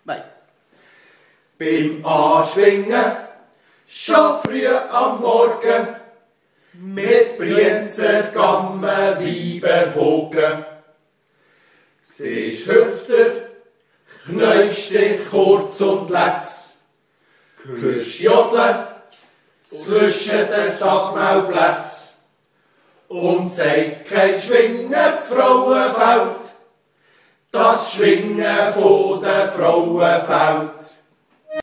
Nein. Beim Anschwingen, schon früh am Morgen, mit Brienzer, Gammen, Weiber, Hogen. Siehst Hüfter, Knäustich, kurz und letz. Hörst Jodeln zwischen den Sackmaulplätzen. Und sagt kein Schwinger zu Frauenfeld, das Schwingen von den Frauenfeld.